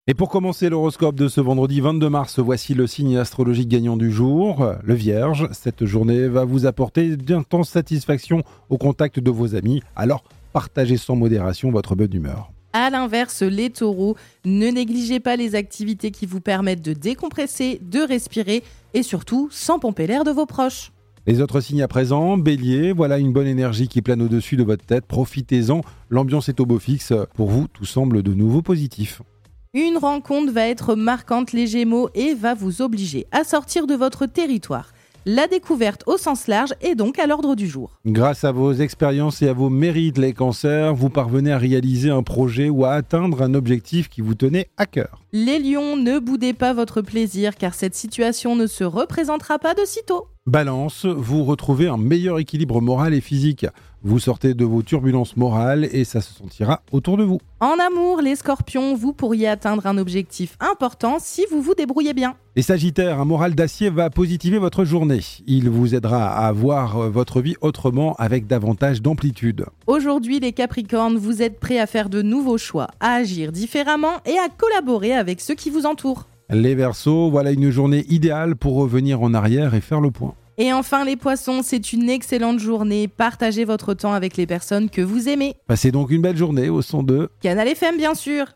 Et pour commencer l'horoscope de ce vendredi 22 mars, voici le signe astrologique gagnant du jour, le Vierge. Cette journée va vous apporter d'intenses satisfactions au contact de vos amis, alors partagez sans modération votre bonne humeur. À l'inverse, les taureaux, ne négligez pas les activités qui vous permettent de décompresser, de respirer et surtout sans pomper l'air de vos proches. Les autres signes à présent, Bélier, voilà une bonne énergie qui plane au-dessus de votre tête, profitez-en, l'ambiance est au beau fixe, pour vous tout semble de nouveau positif. Une rencontre va être marquante les Gémeaux et va vous obliger à sortir de votre territoire. La découverte au sens large est donc à l'ordre du jour. Grâce à vos expériences et à vos mérites, les cancers, vous parvenez à réaliser un projet ou à atteindre un objectif qui vous tenait à cœur. Les lions, ne boudez pas votre plaisir car cette situation ne se représentera pas de sitôt. Balance, vous retrouvez un meilleur équilibre moral et physique. Vous sortez de vos turbulences morales et ça se sentira autour de vous. En amour, les scorpions, vous pourriez atteindre un objectif important si vous vous débrouillez bien. Les Sagittaires, un moral d'acier va positiver votre journée. Il vous aidera à voir votre vie autrement avec davantage d'amplitude. Aujourd'hui, les Capricornes, vous êtes prêts à faire de nouveaux choix, à agir différemment et à collaborer avec ceux qui vous entourent. Les Verseaux, voilà une journée idéale pour revenir en arrière et faire le point. Et enfin les Poissons, c'est une excellente journée. Partagez votre temps avec les personnes que vous aimez. Passez donc une belle journée au son de Canal FM bien sûr.